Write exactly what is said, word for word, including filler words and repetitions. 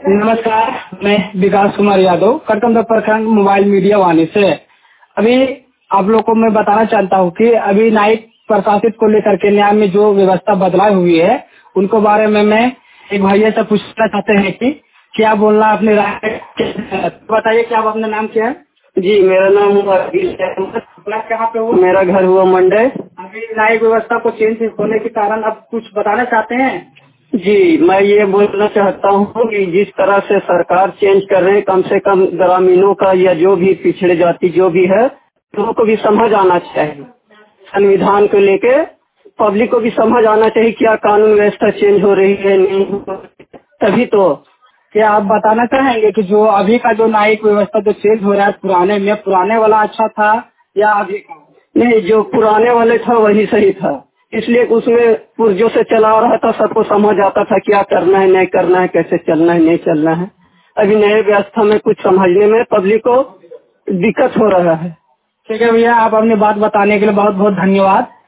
नमस्कार, मैं विकास कुमार यादव कटकमदा प्रखंड मोबाइल मीडिया वाणी से। अभी आप लोग को मैं बताना चाहता हूँ कि अभी न्यायिक प्रशासित को लेकर के न्याय में जो व्यवस्था बदलाव हुई है उनको बारे में मैं एक भैया से पूछना चाहते हैं कि क्या बोलना अपने राय। बताइए कि आप अपना नाम क्या है? जी, मेरा नाम हुआ अखिल है। अपना कहाँ पे हुआ? मेरा घर हुआ मंडे। अभी न्यायिक व्यवस्था को चेंज होने के कारण अब कुछ बताना चाहते हैं? जी, मैं ये बोलना चाहता हूँ कि जिस तरह से सरकार चेंज कर रहे हैं, कम से कम ग्रामीणों का या जो भी पिछड़े जाति जो भी है लोगों को भी समझ आना चाहिए। संविधान को लेके पब्लिक को भी समझ आना चाहिए क्या कानून व्यवस्था चेंज हो रही है नहीं हो रही है। तभी तो क्या आप बताना चाहेंगे कि जो अभी का जो न्यायिक व्यवस्था जो चेंज हो रहा है पुराने में पुराने वाला अच्छा था या अभी का? नहीं, जो पुराने वाले था वही सही था, इसलिए उसमें पुर्जों से चला रहा था, सबको समझ आता था क्या करना है नहीं करना है, कैसे चलना है नहीं चलना है। अभी नए व्यवस्था में कुछ समझने में पब्लिक को दिक्कत हो रहा है। ठीक है भैया, आप अपनी बात बताने के लिए बहुत बहुत धन्यवाद।